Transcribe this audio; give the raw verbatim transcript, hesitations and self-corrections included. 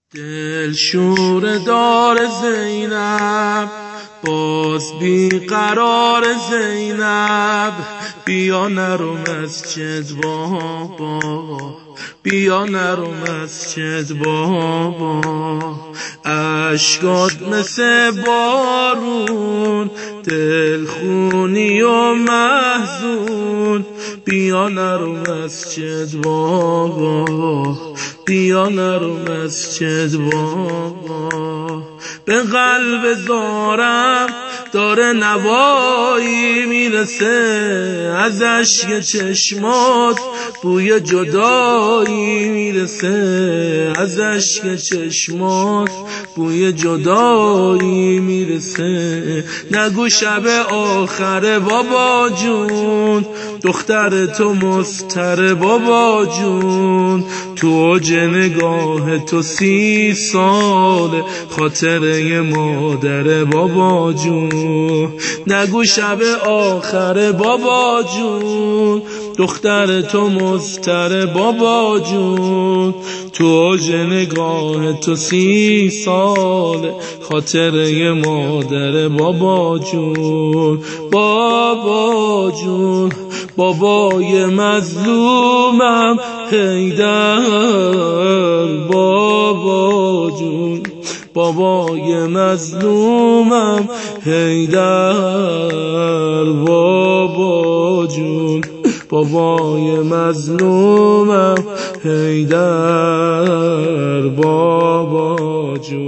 دل شور دار زینب، باز بی قرار زینب، بیا نرو مسجد بابا، بیا نرو مسجد بابا. اشکات مثل بارون، دل خونی و محزون، بیا نرو مسجد بابا، بیا نرو مسجد بابا. به قلب زارم داره نوایی میرسه، از اشک چشمات بوی جدایی میرسه، از اشک چشمات بوی جدایی میرسه. نگو شب آخر بابا جون، دختر تو مستر بابا جون، تو اوج نگاه تو سی سال خاطره مادر بابا جون. نگو شب آخر بابا جون، دختر تو مستر بابا جون، تو اوج نگاه تو سی سال خاطره مادر بابا جون. بابا جون، بابای مظلومم حیدر، بابا جون، بابای مظلومم حیدر، بابا جون، بابای مظلومم حیدر، بابا جون.